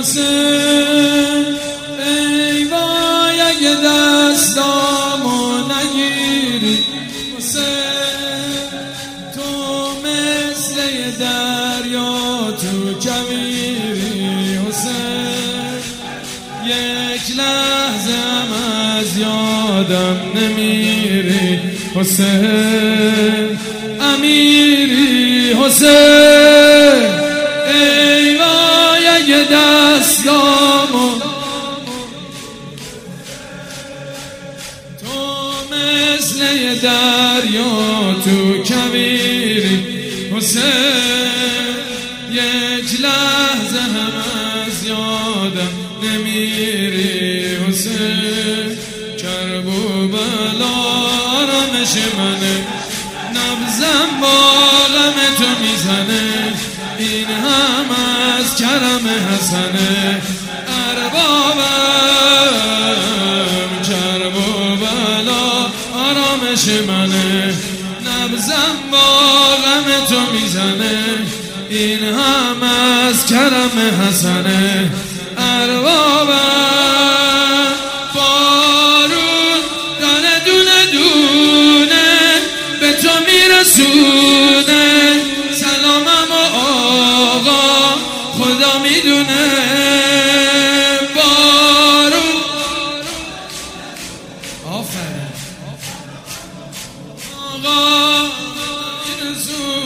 حسین ای وای اگه دستامو نگیری حسین تو مثل دریا تو کویری حسین یک لحظه از یادم نمیری حسین امیری حسین ای وای اگه دستامو تو مثل دریا تو کویری حسین یک لحظه هم از یادم نمیری حسین کرب و بلا آرامش منه نبضم با غم تو میزنه این هم از کرم حسنه اربابم کرب و بلا آرامش منه نبضم با غم تو میزنه این هم از کرم حسنه اربابم بارون دانه دونه دونه به تو میرسونه سلامم و آقا خدا میدونه بارون آفرین آقا میرسونه